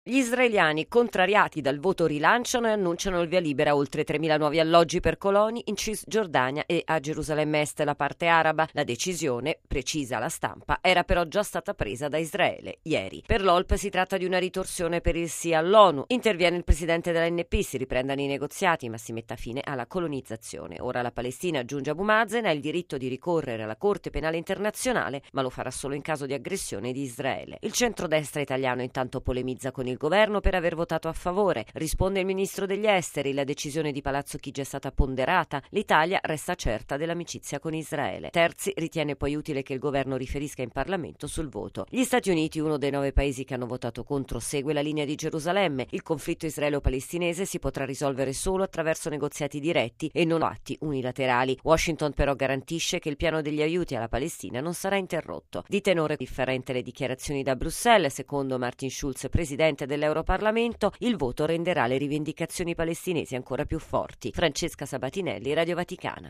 Gli israeliani, contrariati dal voto, rilanciano e annunciano il via libera a oltre 3.000 nuovi alloggi per coloni in Cisgiordania e a Gerusalemme Est, la parte araba. La decisione, precisa la stampa, era però già stata presa da Israele ieri. Per l'OLP si tratta di una ritorsione per il sì all'ONU. Interviene il presidente dell'ANP, si riprendano i negoziati ma si metta fine alla colonizzazione. Ora la Palestina, aggiunge Abu Mazen, ha il diritto di ricorrere alla Corte Penale Internazionale, ma lo farà solo in caso di aggressione di Israele. Il centrodestra italiano intanto polemizza con il governo per aver votato a favore. Risponde il ministro degli esteri: la decisione di Palazzo Chigi è stata ponderata, l'Italia resta certa dell'amicizia con Israele. Terzi ritiene poi utile che il governo riferisca in Parlamento sul voto. Gli Stati Uniti, uno dei 9 paesi che hanno votato contro, segue la linea di Gerusalemme. Il conflitto israelo-palestinese si potrà risolvere solo attraverso negoziati diretti e non atti unilaterali. Washington però garantisce che il piano degli aiuti alla Palestina non sarà interrotto. Di tenore differente le dichiarazioni da Bruxelles. Secondo Martin Schulz, presidente dell'Europarlamento, il voto renderà le rivendicazioni palestinesi ancora più forti. Francesca Sabatinelli, Radio Vaticana.